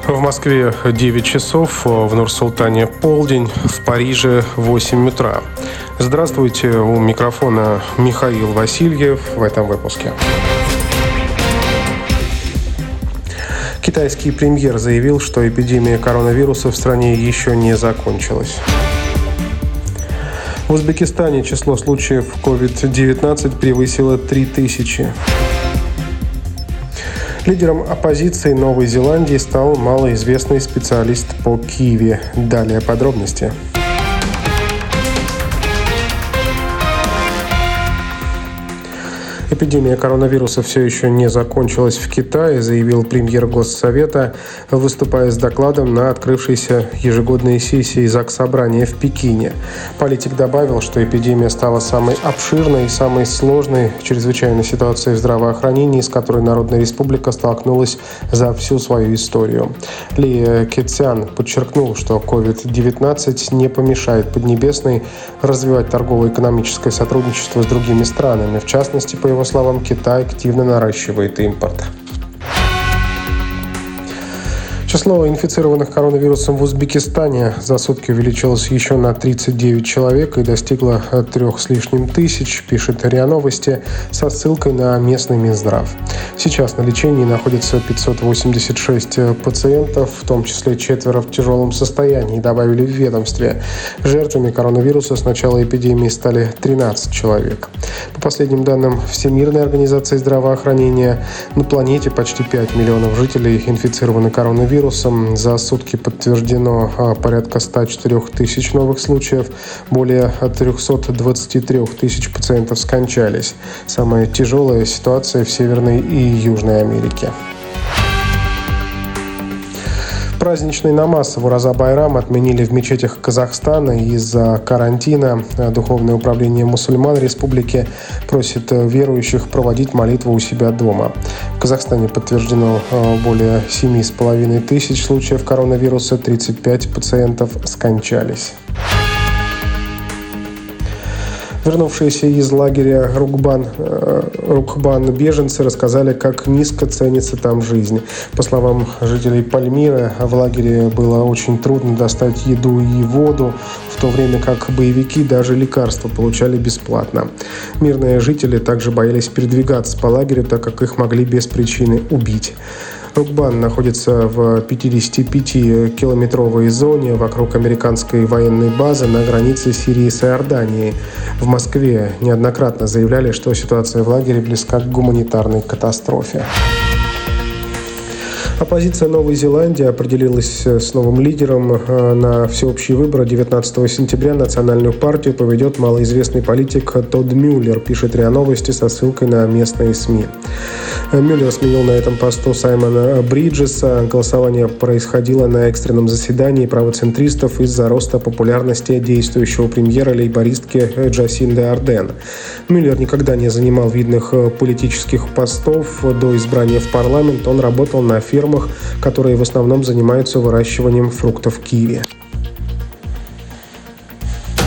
В Москве 9 часов, в Нур-Султане полдень, в Париже 8 утра. Здравствуйте, у микрофона Михаил Васильев в этом выпуске. Китайский премьер заявил, что эпидемия коронавируса в стране еще не закончилась. В Узбекистане число случаев COVID-19 превысило 3000. Лидером оппозиции Новой Зеландии стал малоизвестный специалист по Киви. Далее подробности. Эпидемия коронавируса все еще не закончилась в Китае, заявил премьер Госсовета, выступая с докладом на открывшейся ежегодной сессии Заксобрания в Пекине. Политик добавил, что эпидемия стала самой обширной и самой сложной чрезвычайной ситуацией в здравоохранении, с которой Народная Республика столкнулась за всю свою историю. Ли Кэцян подчеркнул, что COVID-19 не помешает Поднебесной развивать торгово-экономическое сотрудничество с другими странами. В частности, по его словам, Китай активно наращивает импорт. Число инфицированных коронавирусом в Узбекистане за сутки увеличилось еще на 39 человек и достигло 3 с лишним тысяч, пишет РИА Новости со ссылкой на местный Минздрав. Сейчас на лечении находится 586 пациентов, в том числе 4 в тяжелом состоянии, добавили в ведомстве. Жертвами коронавируса с начала эпидемии стали 13 человек. По последним данным Всемирной организации здравоохранения, на планете почти 5 миллионов жителей инфицированы коронавирусом. За сутки подтверждено порядка 104 тысяч новых случаев, более 323 тысяч пациентов скончались. Самая тяжелая ситуация в Северной и Южной Америке. Праздничный намаз в Ураза-Байрам отменили в мечетях Казахстана из-за карантина. Духовное управление мусульман республики просит верующих проводить молитву у себя дома. В Казахстане подтверждено более 7,5 тысяч случаев коронавируса, 35 пациентов скончались. Вернувшиеся из лагеря Рукбан беженцы рассказали, как низко ценится там жизнь. По словам жителей Пальмиры, в лагере было очень трудно достать еду и воду, в то время как боевики даже лекарства получали бесплатно. Мирные жители также боялись передвигаться по лагерю, так как их могли без причины убить. Рукбан находится в 55-километровой зоне вокруг американской военной базы на границе Сирии с Иорданией. В Москве неоднократно заявляли, что ситуация в лагере близка к гуманитарной катастрофе. Оппозиция Новой Зеландии определилась с новым лидером. На всеобщие выборы 19 сентября национальную партию поведет малоизвестный политик Тодд Мюллер, пишет РИА Новости со ссылкой на местные СМИ. Мюллер сменил на этом посту Саймона Бриджеса. Голосование происходило на экстренном заседании правоцентристов из-за роста популярности действующего премьера лейбористки Джасинды Ардерн. Мюллер никогда не занимал видных политических постов. До избрания в парламент он работал на фермах, которые в основном занимаются выращиванием фруктов киви.